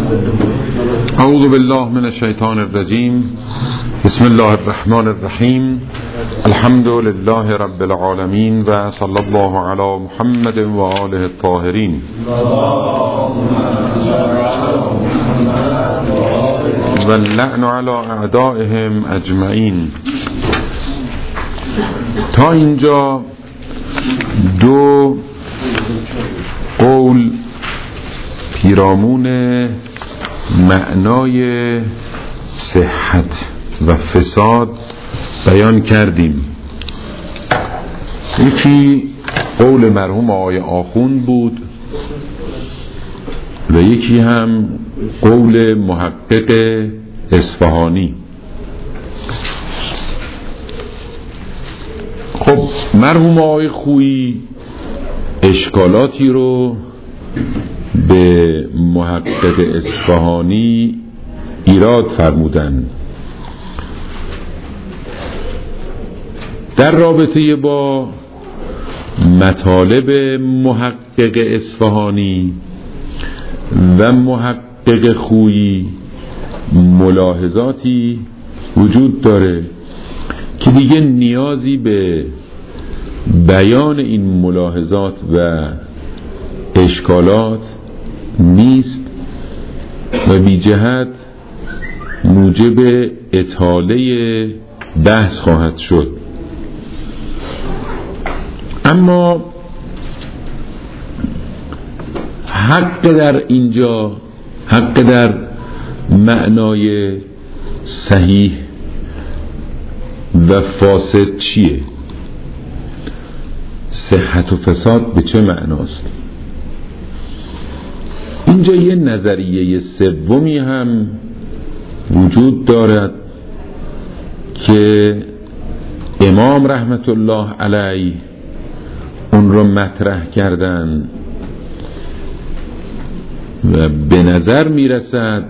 اعوذ بالله من الشیطان الرجیم. بسم الله الرحمن الرحیم. الحمد لله رب العالمین و صلی الله علی محمد و آله الطاهرین. و اللعن علی اعدائهم اجمعین. تا اینجا دو قول پیرامون معنای صحت و فساد بیان کردیم. یکی قول مرحوم آقای آخوند بود و یکی هم قول محقق اصفهانی. خب مرحوم آقای خویی اشکالاتی رو به محقق اصفهانی ایراد فرمودن در رابطه با مطالب محقق اصفهانی و محقق خویی. ملاحظاتی وجود داره که دیگه نیازی به بیان این ملاحظات و اشکالات نیست و بی جهت موجب اطاله بحث خواهد شد. اما حق در اینجا، حق در معنای صحیح و فاسد چیه؟ صحت و فساد به چه معناست؟ اینجا یه نظریه سومی هم وجود دارد که امام رحمت الله علیه اون رو مطرح کردن و به نظر میرسد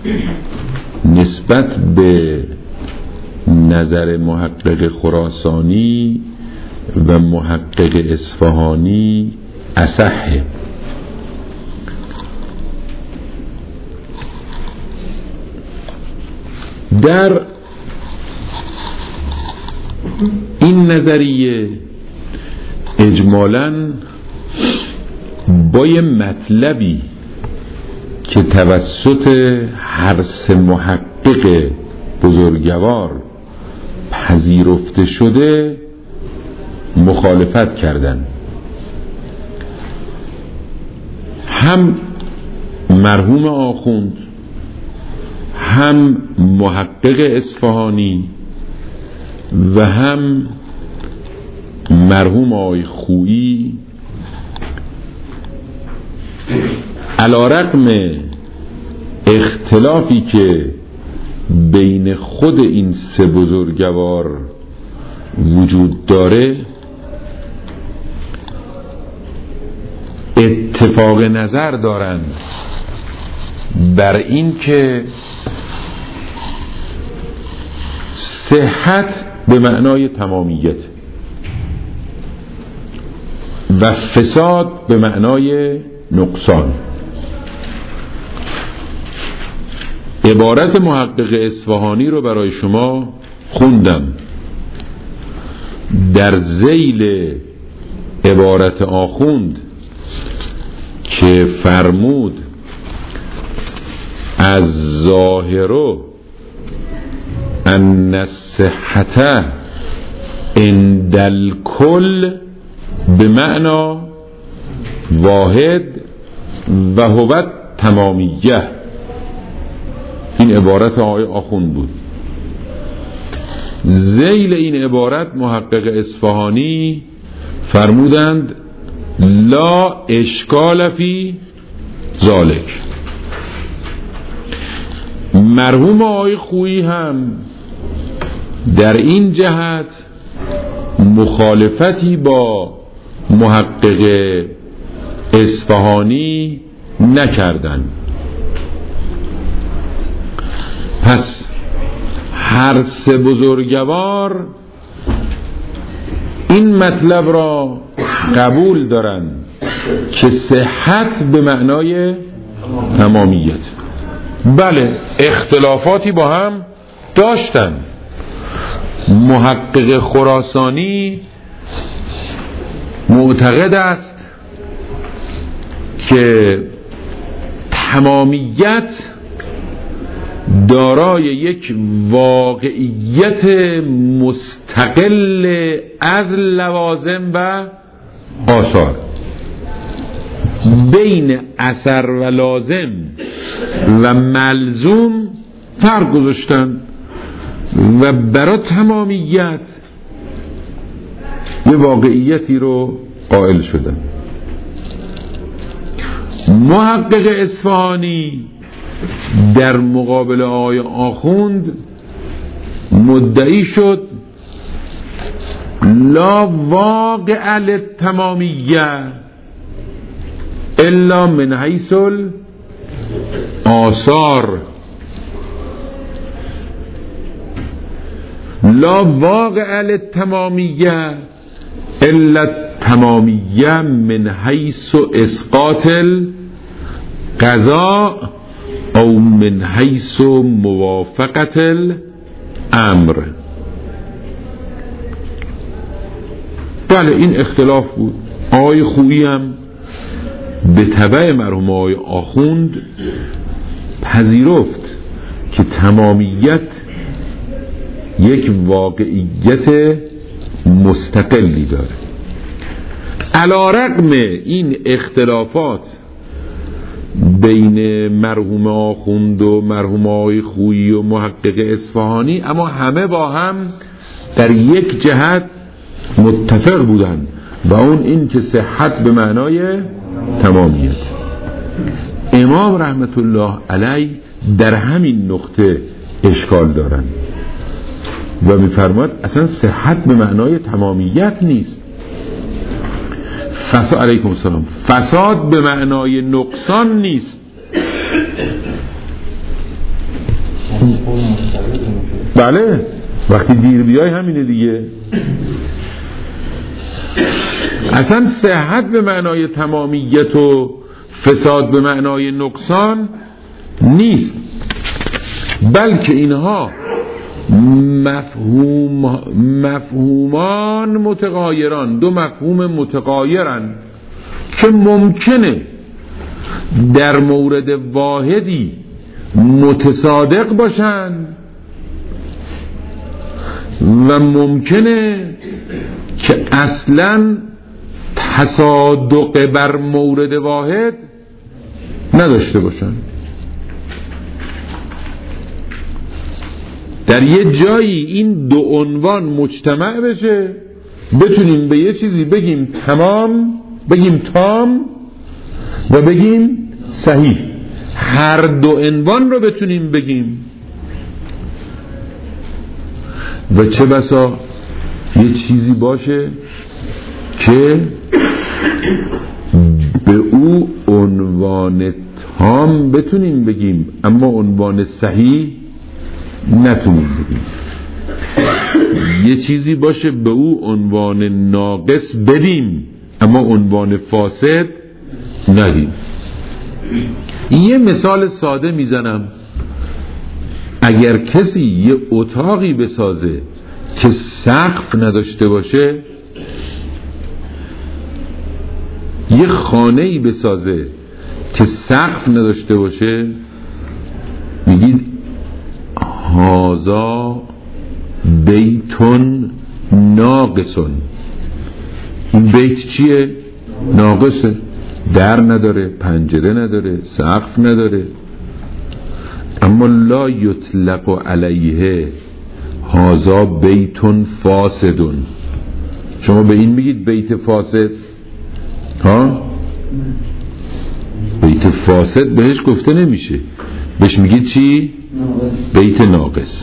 نسبت به نظر محقق خراسانی و محقق اصفهانی اصحه. در این نظریه اجمالاً با یه مطلبی که توسط هر سه محقق بزرگوار پذیرفته شده مخالفت کردند. هم مرحوم آخوند هم محقق اصفهانی و هم مرحوم آقای خویی علی رغم اختلافی که بین خود این سه بزرگوار وجود داره اتفاق نظر دارند بر این که صحت به معنای تمامیت و فساد به معنای نقصان. عبارت محقق اصفهانی رو برای شما خوندم. در ذیل عبارت آخوند که فرمود از ظاهرو ان الصحة عند الکل به معنا واحد و هو تمامیه. این عبارت آقای آخوند بود. ذیل این عبارت محقق اصفهانی فرمودند لا اشکال فی ذالک. مرحوم آقای خویی هم در این جهت مخالفتی با محقق اصفهانی نکردند. پس هر سه بزرگوار این مطلب را قبول دارند که صحت به معنای تمامیت. بله اختلافاتی با هم داشتن. محقق خراسانی معتقد است که تمامیت دارای یک واقعیت مستقل از لوازم و آثار. بین اثر و لازم و ملزوم فرق گذاشتن و برای تمامیت یه واقعیتی رو قائل شدن. محقق اصفهانی در مقابل آقای آخوند مدعی شد لا واقع للتمامیه الا من حیث الآثار. لا واقع للتمامیه الا التمامیه من حیث اسقاط القضاء او من حیث موافقت الامر. بله این اختلاف بود. آقای خویی هم به تبع مرحوم آقای آخوند پذیرفت که تمامیت یک واقعیت مستقلی داره. علی رغم این اختلافات بین مرحوم آخوند و مرحوم آقای خویی و محقق اصفهانی، اما همه با هم در یک جهت متفق بودن و اون این که صحت به معنای تمامیت. امام رحمت الله علیه در همین نقطه اشکال دارن و می‌فرماید اصلا صحت به معنای تمامیت نیست. علیکم السلام. فساد به معنای نقصان نیست. بله وقتی دیر بیای همینه دیگه. اصلا صحت به معنای تمامیت و فساد به معنای نقصان نیست، بلکه اینها مفهومان متغایران، دو مفهوم متغایرن که ممکنه در مورد واحدی متصادق باشن و ممکنه که اصلا تصادق بر مورد واحد نداشته باشن. در یه جایی این دو عنوان مجتمع بشه، بتونیم به یه چیزی بگیم تمام، بگیم تام و بگیم صحیح. هر دو عنوان رو بتونیم بگیم و چه بسا یه چیزی باشه که به او عنوان تام بتونیم بگیم اما عنوان صحیح نتونیم بگیم. یه چیزی باشه به او عنوان ناقص بدیم اما عنوان فاسد ندیم. یه مثال ساده میزنم. اگر کسی یه اتاقی بسازه که سقف نداشته باشه، یه خانه‌ای بسازه که سقف نداشته باشه، میگید هازا بیتون ناقصون. این بیت چیه؟ ناقصه، در نداره، پنجره نداره، سقف نداره. اما لا یطلق علیه هازا بیتون فاسدون. شما به این میگید بیت فاسد؟ ها؟ بیت فاسد بهش گفته نمیشه، بهش میگید چی؟ بیت ناقص.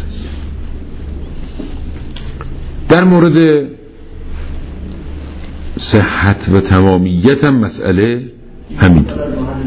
در مورد صحت و تمامیت هم مسئله همینطور.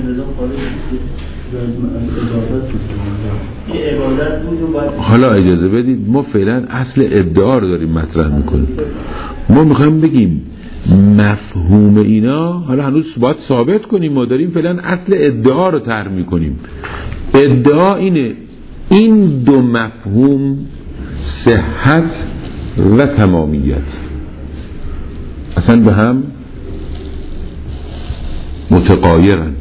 حالا اجازه بدید، ما فعلا اصل ادعا رو داریم مطرح میکنیم. ما میخوایم بگیم مفهوم اینا، حالا هنوز باید ثابت کنیم، ما داریم فعلا اصل ادعا رو طرح میکنیم. ادعا اینه این دو مفهوم صحت و تمامیت اصلا به هم متغایرن،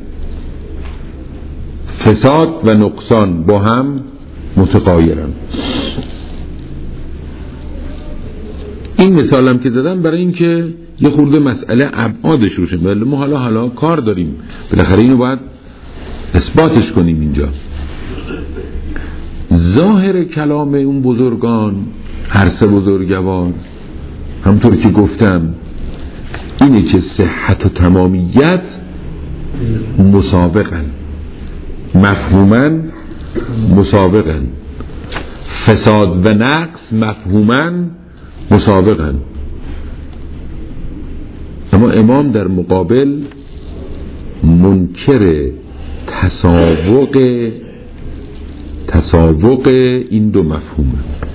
فساد و نقصان با هم متغایرن. این مثال هم که زدم برای این که یه خورده مسئله ابعادش روشه، ولی ما حالا کار داریم، بالاخره اینو باید اثباتش کنیم. اینجا ظاهر کلام اون بزرگان، هر سه بزرگوار، همطور که گفتم اینه که صحت و تمامیت مسابقن، مفهوماً مسابقن، فساد و نقص مفهوماً مسابقن. اما امام در مقابل منکر تساوق این دو مفهومه.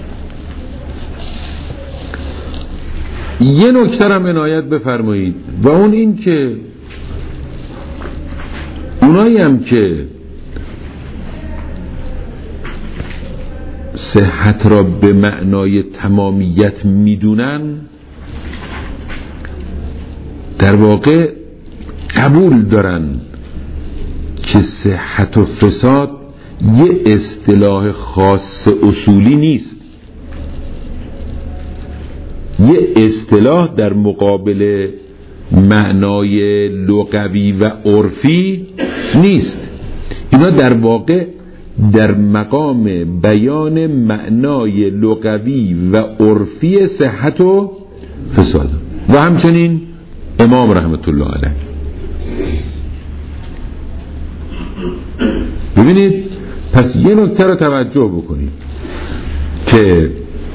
یه نکته هم عنایت بفرمایید و اون این که اونایی هم که صحت را به معنای تمامیت میدونن در واقع قبول دارن که صحت و فساد یه اصطلاح خاص اصولی نیست، یه اصطلاح در مقابل معنای لغوی و عرفی نیست. اینا در واقع در مقام بیان معنای لغوی و عرفی صحت و فساد و همچنین امام رحمت الله علیه. ببینید، پس یه نکته رو توجه بکنید که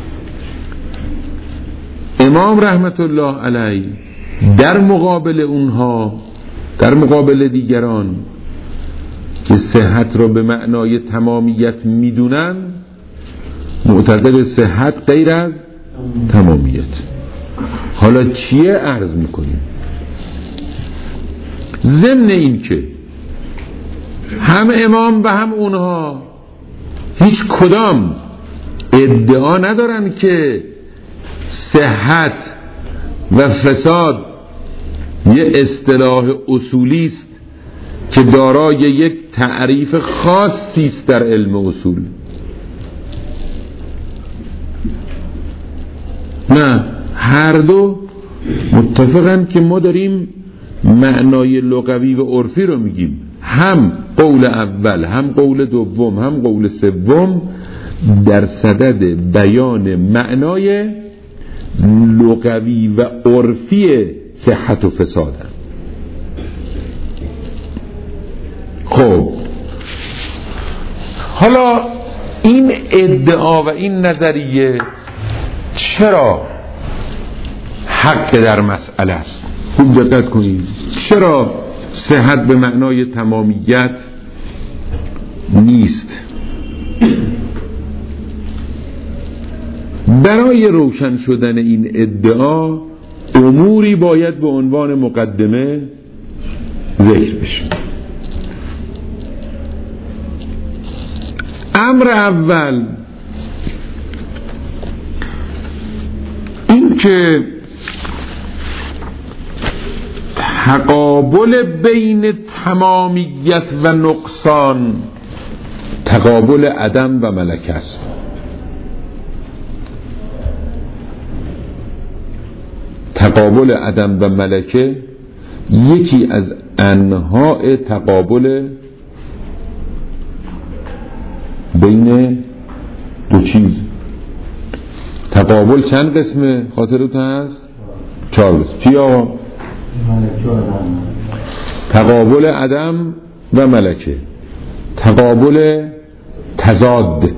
امام رحمت الله علیه در مقابل اونها، در مقابل دیگران که صحت رو به معنای تمامیت میدونن، معتقد صحت غیر از تمامیت. حالا چیه عرض میکنیم؟ ضمن این که هم امام و هم اونها هیچ کدام ادعا ندارن که صحت و فساد یه اصطلاح اصولی است که دارای یک تعریف خاصی است در علم اصول. نه، هر دو متفقن که ما داریم معنای لغوی و عرفی رو میگیم. هم قول اول، هم قول دوم، هم قول سوم در صدد بیان معنای لغوی و عرفی صحت و فساد. خب حالا این ادعا و این نظریه چرا حق در مسئله است؟ خوب دقت کنید. چرا صحت به معنای تمامیت نیست؟ برای روشن شدن این ادعا اموری باید به عنوان مقدمه ذکر بشه. امر اول این که تقابل بین تمامیت و نقصان تقابل عدم و ملکه است. تقابل عدم و ملکه یکی از انواع تقابل بین دو چیز. تقابل چند قسمه خاطرتون هست؟ 4 قسم. چی آقا؟ تقابل عدم و ملکه، تقابل تضاد،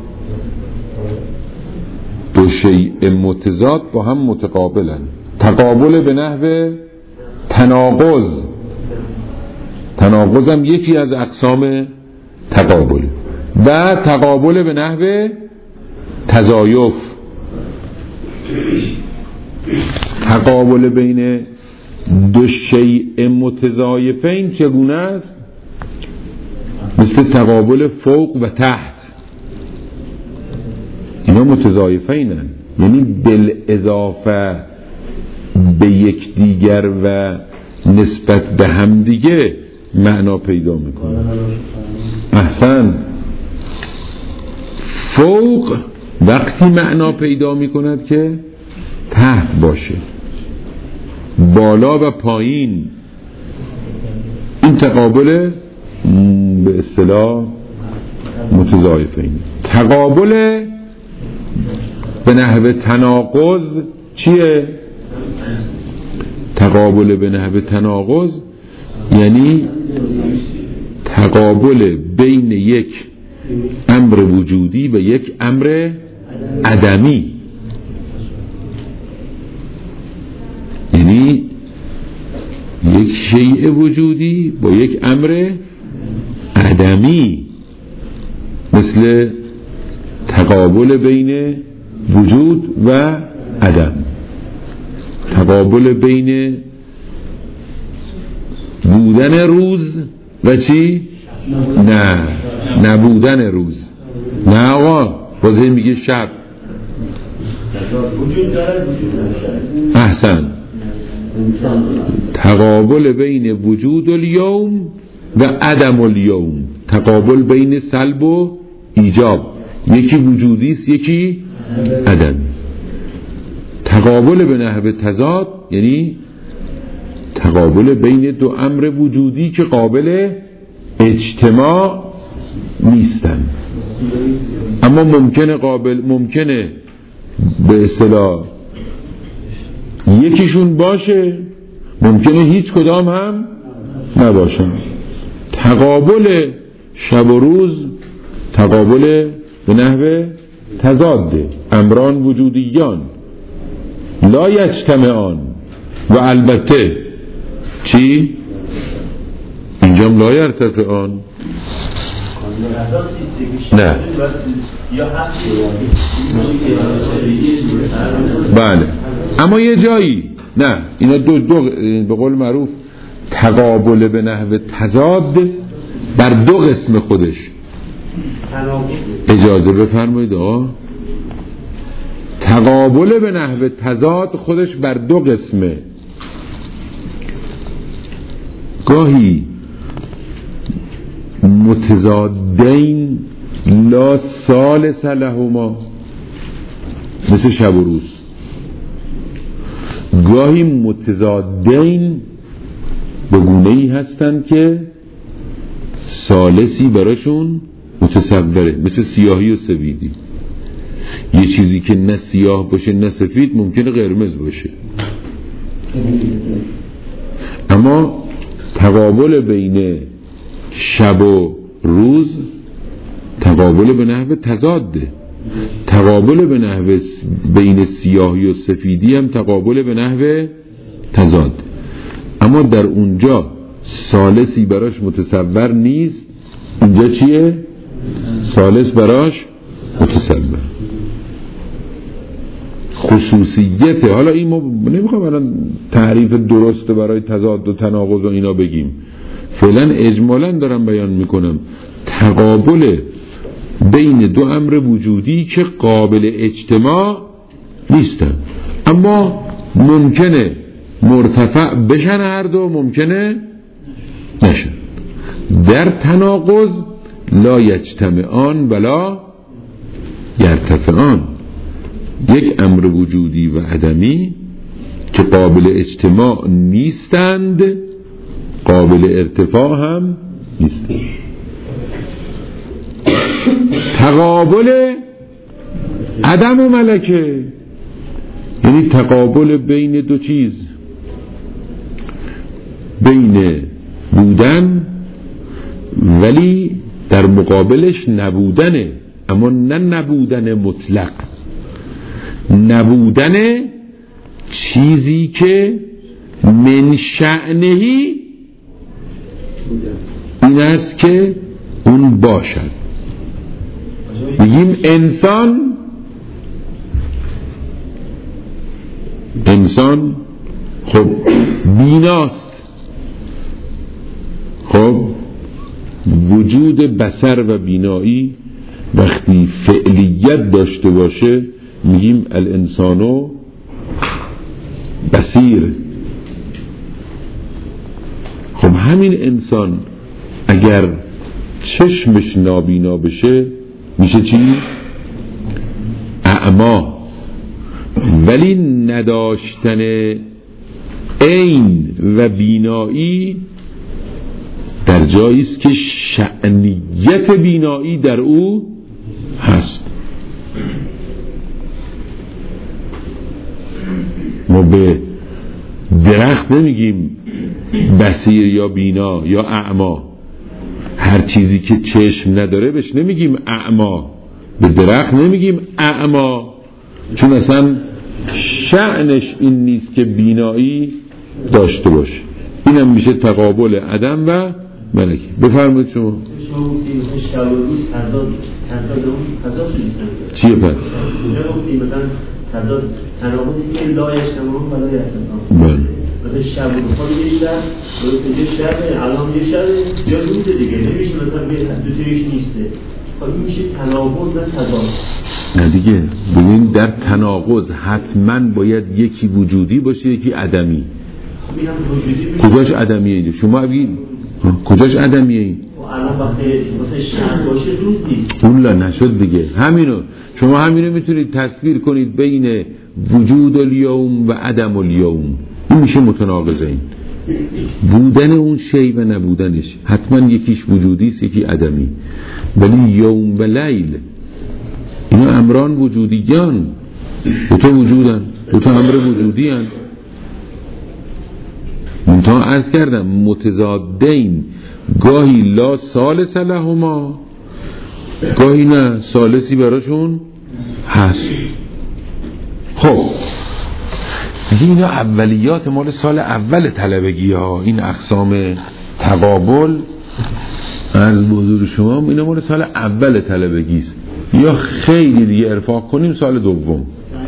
دو شیء متضاد با هم متقابلن، تقابل به نحو تناقض، تناقض هم یکی از اقسام تقابل، و تقابل به نحو تضایف. تقابل بین دو شیء متضایفین چگونه است؟ مثل تقابل فوق و تحت، اینا متضایفینن، یعنی بالاضافه به یک دیگر و نسبت به هم دیگه معنا پیدا میکنه. احسن. فوق وقتی معنا پیدا میکند که تحت باشه، بالا و پایین، این تقابل به اصطلاح متضایفین. تقابل به نحو تناقض چیه؟ تقابل به نحو تناقض یعنی تقابل بین یک امر وجودی و یک امر عدمی، یعنی یک شیء وجودی با یک امر عدمی، مثل تقابل بین وجود و عدم، تقابل بین بودن روز و چی؟ نه نبودن روز. نه آقا، بازه میگه شب. احسن. تقابل بین وجود الیوم و عدم الیوم، تقابل بین سلب و ایجاب، یکی وجودی است یکی عدمی. تقابل به نحو تضاد یعنی تقابل بین دو امر وجودی که قابل اجتماع نیستن، اما ممکنه به اصطلاح یکیشون باشه، ممکنه هیچ کدام هم نباشن. تقابل شب و روز تقابل به نحو تضاده، امران وجودیان لا یجتمعان. و البته چی؟ اینجام لا یرتفعان. نه بله، اما یه جایی نه، اینا دو به قول معروف تقابل به نحو تضاد بر دو قسم خودش. اجازه بفرمایید آقا، تقابل به نحو تضاد خودش بر دو قسمه. گاهی متضادین لا ثالث لهما، مثل شب و روز. گاهی متضادین به گونه‌ای هستند که ثالثی براشون متصوره، مثل سیاهی و سفیدی. یه چیزی که نه سیاه باشه نه سفید ممکنه قرمز باشه، اما تقابل بین شب و روز تقابل به نحو تضاده. تقابل به نحو بین سیاهی و سفیدی هم تقابل به نحو تضاد، اما در اونجا ثالثی براش متصور نیست، اینجا چیه؟ ثالث براش متصور. خصوصیته. حالا این ما نمیخوام الان تعریف درست برای تضاد و تناقض و اینا بگیم، فعلا اجمالا دارم بیان میکنم. تقابل بین دو امر وجودی که قابل اجتماع نیستن، اما ممکنه مرتفع بشن، هر دو ممکنه نشن. در تناقض لا یجتمعان ولا یرتفعان، یک امر وجودی و عدمی که قابل اجتماع نیستند قابل ارتفاع هم نیستند. تقابل عدم و ملکه یعنی تقابل بین دو چیز، بین بودن ولی در مقابلش نبودنه، اما نه نبودن مطلق، نبودن چیزی که من شأنهی این است که اون باشد. بگیم انسان خب بیناست، خب وجود بصر و بینایی وقتی فعلیت داشته باشه میگیم الانسانو بصیر. خب همین انسان اگر چشمش نابینا بشه میشه چی؟ اعما. ولی نداشتن عین و بینایی در جایی است که شأنیت بینایی در او هست. ما به درخت نمیگیم بصیر یا بینا یا اعما. هر چیزی که چشم نداره بهش نمیگیم اعما. به درخت نمیگیم اعما، چون اصلا شأنش این نیست که بینایی داشته باشه. اینم میشه تقابل عدم و ملکی. بفرمایید شما. چیه پس؟ تناقضی که لا اجتماع و لا یجتماع. مثلا شب و روز یه شب الان یه شب یا روز دیگه نمیشه مثلا دو تایش نیسته. خب میشه تناقض نه تضاد. نه دیگه ببین در تناقض حتما باید یکی وجودی باشه یکی عدمی. کجاش عدمیه اینجا؟ شما بگید کجاش عدمیه این؟ الان وقتی مثلا شب باشه روز نیست. اولا نشد دیگه. همینو شما همینو میتونید تصویر کنید بین وجود الیوم و عدم الیوم. این میشه متناقض. این بودن اون شی و نبودنش حتما یکیش وجودی است یکی عدمی. ولی یوم و لیل اینا امران وجودیان، دوتا وجودن، دوتا امر وجودی هن. منتها عرض کردم متضادین، گاهی لا ثالث لهما گاهی نه ثالثی براشون هست. خب دیگه اینا اولیات مال سال اول طلبگی ها. این اقسام تقابل عرض به حضور شما اینا مال سال اول طلبگی است. یا خیلی دیگه ارفاق کنیم سال دوم.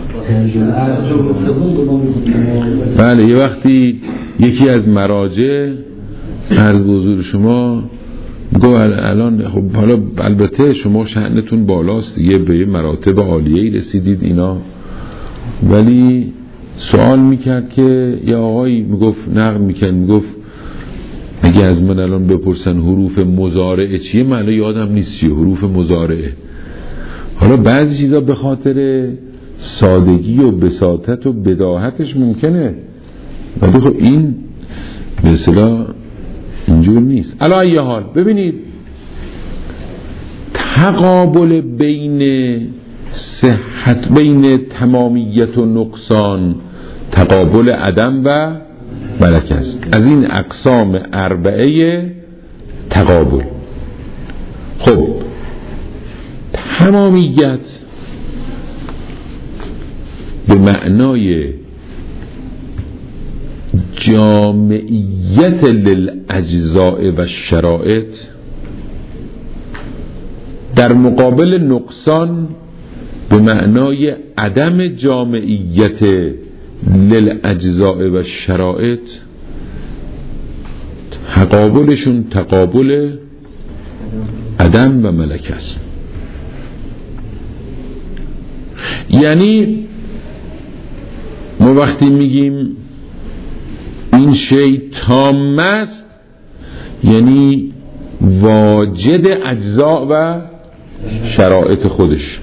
بله یه وقتی یکی از مراجع عرض به حضور شما گو الان خب حالا البته شما شأنتون بالاست دیگه، به یه مراتب عالیه‌ای رسیدید اینا، ولی سوال میکرد که یه آقایی میگفت نقل میکرد میگفت اگه از من الان بپرسن حروف مضارعه چیه من الان یادم نیست چیه حروف مضارعه. حالا بعضی چیزا به خاطر سادگی و بساطت و بداهتش ممکنه، ولی خب این به اصطلاح اینجور نیست. علی ای حال ببینید تقابل بین صحت بین تمامیت و نقصان تقابل عدم و ملک است. از این اقسام اربعه تقابل. خب تمامیت به معنای جامعیت للاجزاء و شرائط در مقابل نقصان به معنای عدم جامعیت للاجزاء و شرائط. تقابلشون تقابل عدم و ملک است. یعنی ما وقتی میگیم این شی تام است یعنی واجد اجزاء و شرایط خودش.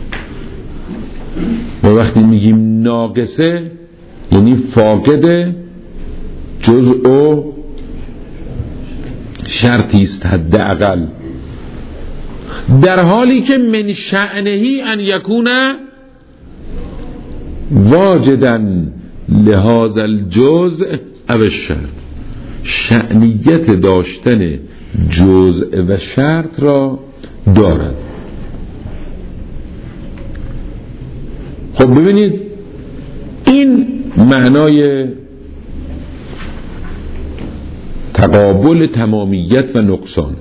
و وقتی میگیم ناقصه یعنی فاقد جزء و شرطی است حداقل، در حالی که من شأنهی ان یکون واجدا لهذا الجزء او الشرط. شأنیت داشتن جزء و شرط را دارد. خب ببینید این معنای تقابل تمامیت و نقصان.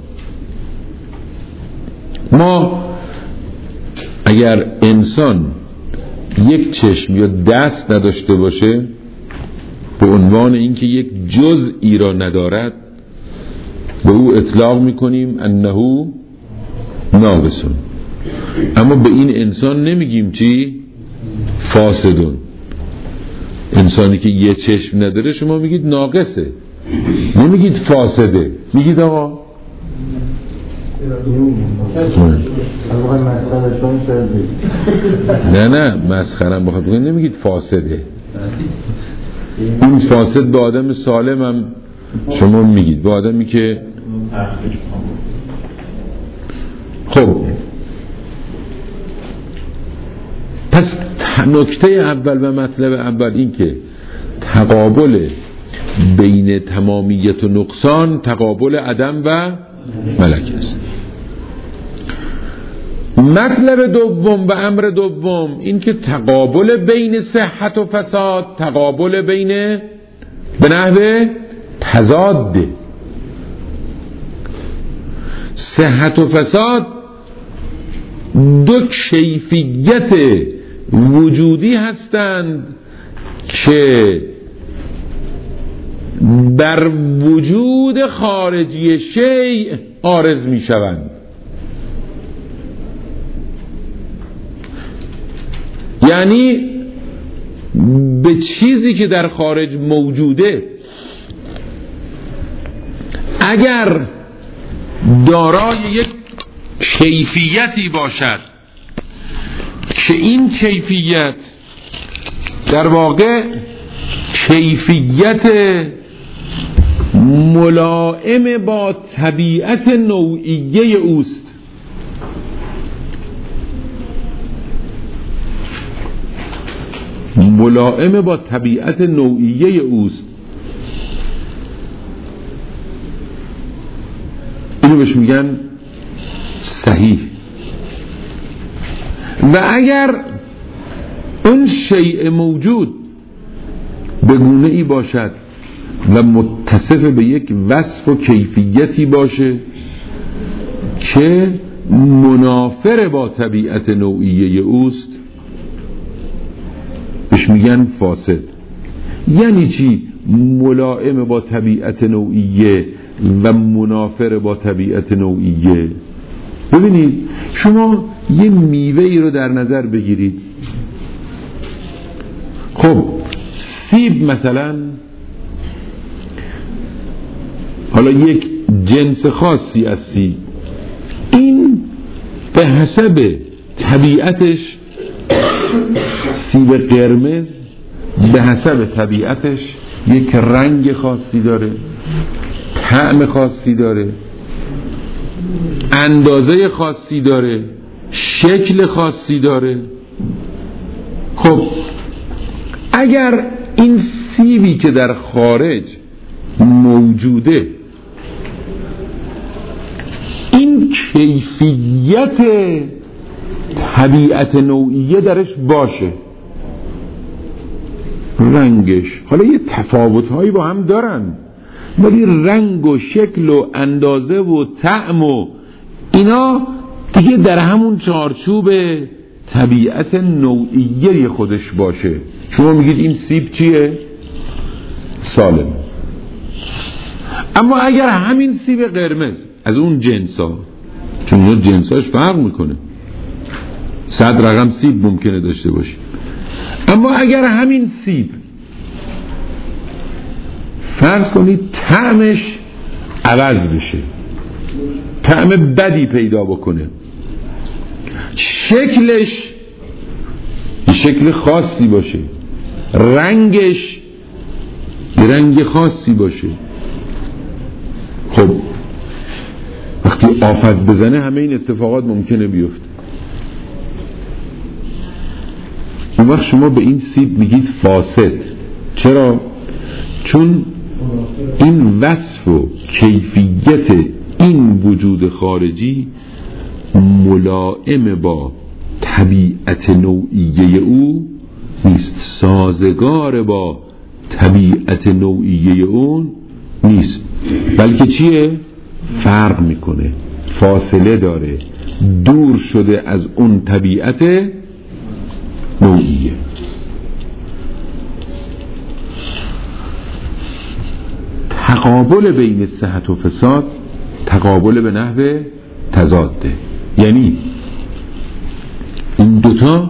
ما اگر انسان یک چشم یا دست نداشته باشه به عنوان اینکه یک جزئی را ندارد به او اطلاق میکنیم انه ناقصون، اما به این انسان نمیگیم چی؟ فاسدون. انسانی که یه چشم نداره شما میگید ناقصه، نمیگید فاسده، میگید آقا نه مسخرم بخواد بگید، نمیگید فاسده. این فاسد به آدم سالم هم شما میگید، به آدمی که خب. پس نکته اول و مطلب اول این که تقابل بین تمامیت و نقصان تقابل عدم و ملک است. مطلب دوم و امر دوم این که تقابل بین صحت و فساد تقابل بین به نحو تضاد. صحت و فساد دو کیفیت وجودی هستند که بر وجود خارجی شیء عارض می شوند. یعنی به چیزی که در خارج موجوده اگر دارای یک کیفیتی باشد که این کیفیت در واقع کیفیت ملائم با طبیعت نوعیه اوست، ملائم با طبیعت نوعیه اوست، اینو بهش میگن صحیح. و اگر اون شیء موجود به گونه ای باشد و متصف به یک وصف و کیفیتی باشه که منافر با طبیعت نوعیه اوست بهش میگن فاسد. یعنی چی ملائم با طبیعت نوعیه و منافر با طبیعت نوعیه؟ ببینید شما یه میوه ای رو در نظر بگیرید. خب سیب مثلا، حالا یک جنس خاصی از سیب، این به حسب طبیعتش، سیب قرمز به حسب طبیعتش یک رنگ خاصی داره، طعم خاصی داره، اندازه خاصی داره، شکل خاصی داره. خب اگر این سیبی که در خارج موجوده این کیفیت طبیعت نوعیه درش باشه، رنگش، حالا یه تفاوت‌هایی با هم دارن ولی رنگ و شکل و اندازه و طعم و اینا دیگه در همون چارچوب طبیعت نوعیه خودش باشه. شما میگید این سیب چیه؟ سالم. اما اگر همین سیب قرمز از اون جنسا، چون اون جنساش فرق میکنه، 100 رقم سیب ممکنه داشته باشه، اما اگر همین سیب فرض کنید طعمش عوض بشه، طعم بدی پیدا بکنه، شکلش یه شکل خاصی باشه، رنگش یه رنگ خاصی باشه، خب وقتی آفت بزنه همه این اتفاقات ممکنه بیفته. اون وقت شما به این سیب میگید فاسد. چرا؟ چون این وصف و کیفیت این وجود خارجی ملائم با طبیعت نوعیه او نیست، سازگار با طبیعت نوعیه اون نیست، بلکه چیه؟ فرق میکنه، فاصله داره، دور شده از اون طبیعت نوعیه. تقابل بین صحت و فساد تقابل به نحو تضاده. یعنی این دوتا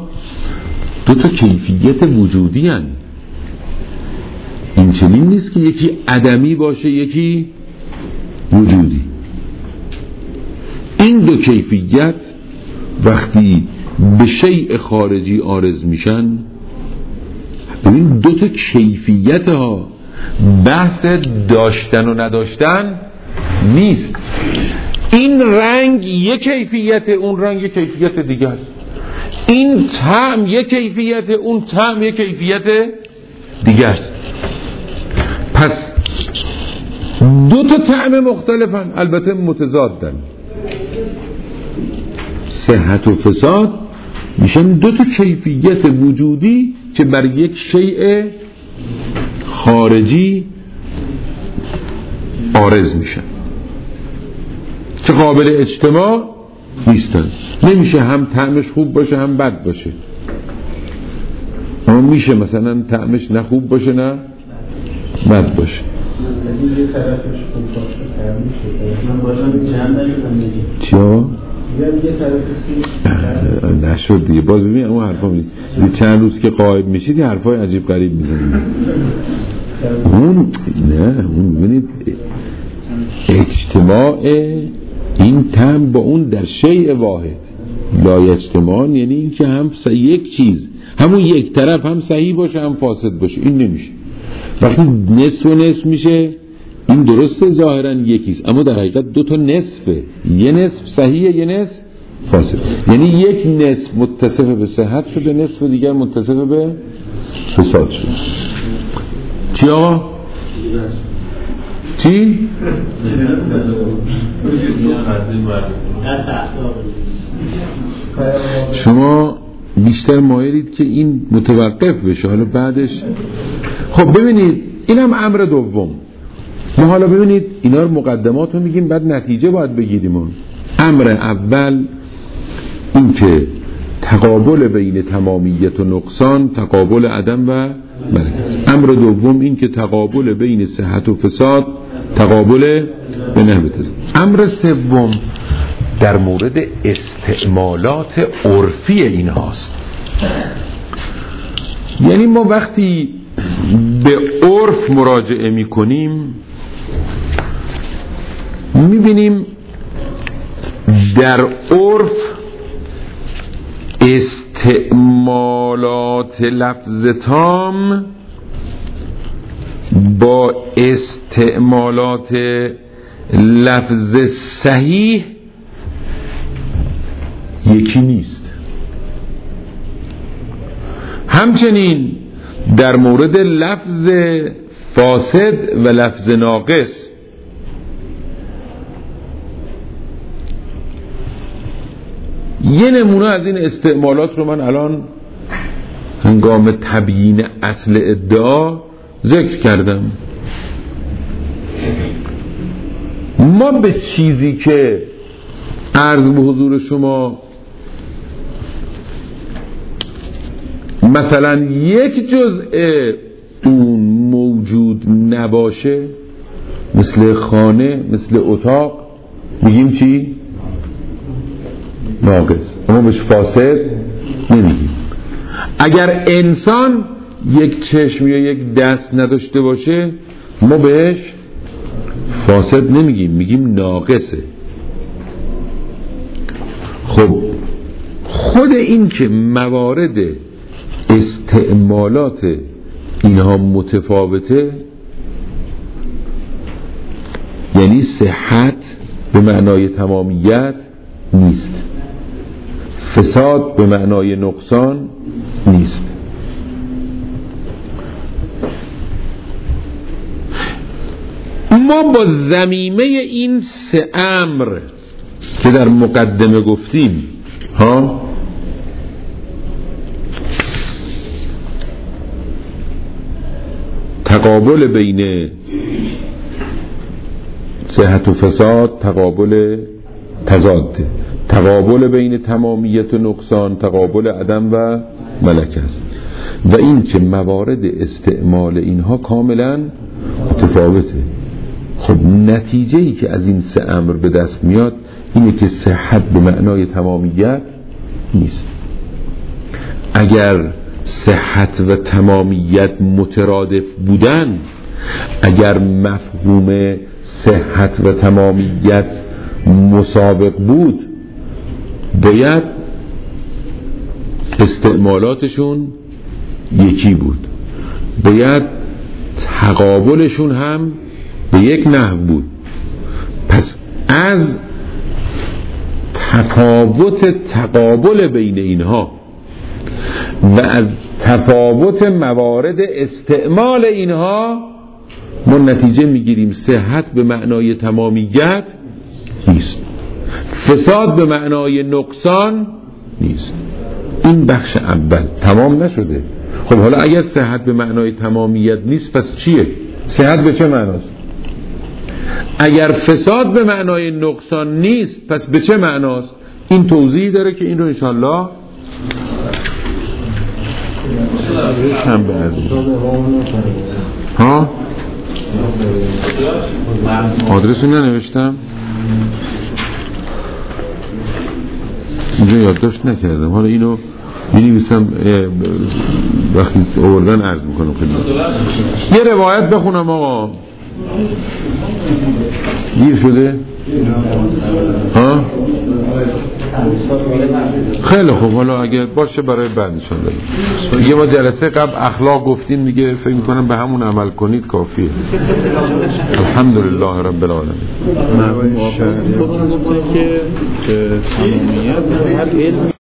کیفیت وجودی هن. این چنین نیست که یکی عدمی باشه یکی وجودی. این دو کیفیت وقتی به شیء خارجی عارض میشن، ببین دو تا کیفیت ها، بحث داشتن و نداشتن نیست. این رنگ یک کیفیت، اون رنگ یک کیفیت دیگه است. این طعم یک کیفیت، اون طعم یک کیفیت دیگه است. پس دو تا طعم مختلفن، البته متضادن. صحت و فساد میشن دو تا کیفیت وجودی که بر یک شیء خارجی عارض میشن، که قابل اجتماع نیستن. نمیشه هم طعمش خوب باشه هم بد باشه، اما میشه مثلا طعمش نه خوب باشه نه بد باشه. چیا؟ نشد دیگه، باز ببین اون حرفا نیست. چند روز که قائب میشید یه حرفای عجیب غریب میزنید. اون ببینید اجتماع این طعم با اون در شیء واحد لا اجتماع، یعنی این که هم یک چیز همون یک طرف هم صحیح باشه هم فاسد باشه، این نمیشه. وقتی نصف و نصف میشه، این درسته ظاهرا یکیست اما در حقیقت دو تا نصفه، یه نصف صحیحه یه نصف فاسد. یعنی یک نصف متصف به صحت شده، نصف دیگر متصف به فساد شده. چی آقا؟ چی؟ شما بیشتر مایلید که این متوقف بشه، حالا بعدش خب ببینید اینم امر دوم. ما حالا ببینید اینا رو مقدمات رو میگیم، بعد نتیجه باید بگیریم. امر اول این که تقابل بین تمامیت و نقصان، تقابل عدم و برکت. امر دوم این که تقابل بین صحت و فساد، تقابل به نحو تضاد. امر سوم در مورد استعمالات عرفی این هاست. یعنی ما وقتی به عرف مراجعه می کنیم می بینیم در عرف استعمالات لفظ تام با استعمالات لفظ صحیح یکی نیست. همچنین در مورد لفظ فاسد و لفظ ناقص یه نمونه از این استعمالات رو من الان هنگام تبیین اصل ادعا ذکر کردم. ما به چیزی که عرض به حضور شما مثلا یک جزء اون موجود نباشه، مثل خانه، مثل اتاق، میگیم چی؟ ناقص. اما بهش فاسد نمیگیم. اگر انسان یک چشم یا یک دست نداشته باشه ما بهش فاسد نمیگیم، میگیم ناقصه. خب خود این که موارد استعمالات اینها متفاوته، یعنی صحت به معنای تمامیت نیست، فساد به معنای نقصان نیست. ما با ضمیمه این سه امر که در مقدمه گفتیم تقابل بین صحت و فساد، تقابل تضاد، تقابل بین تمامیت و نقصان، تقابل عدم و ملکه است، و این که موارد استعمال اینها کاملا متفاوته. خب نتیجه‌ای که از این سه امر به دست میاد اینه که صحت به معنای تمامیت نیست. اگر صحت و تمامیت مترادف بودن، اگر مفهوم صحت و تمامیت مسابق بود، باید استعمالاتشون یکی بود، باید تقابلشون هم به یک نحو بود. پس از تفاوت تقابل بین اینها و از تفاوت موارد استعمال اینها ما نتیجه میگیریم صحت به معنای تمامیت نیست، فساد به معنای نقصان نیست. این بخش اول تمام نشده. خب حالا اگر صحت به معنای تمامیت نیست پس چیه؟ صحت به چه معناست؟ اگر فساد به معنای نقصان نیست پس به چه معناست؟ این توضیح داره که این رو انشاءالله شنبه ها آدرس رو ننوشتم اینجا یادداشت نکردم، حالا اینو می‌نویسم وقتی آوردن عرض میکنم خدمت. یه روایت بخونم آقا، گیر شده؟ ها؟ خیلی خوب، حالا اگر باشه برای بعدشون داریم. یه ما جلسه قبل اخلاق گفتیم، میگه فکر میکنم به همون عمل کنید کافیه. الحمدلله رب العالمین. گفته که تمامیت هر علم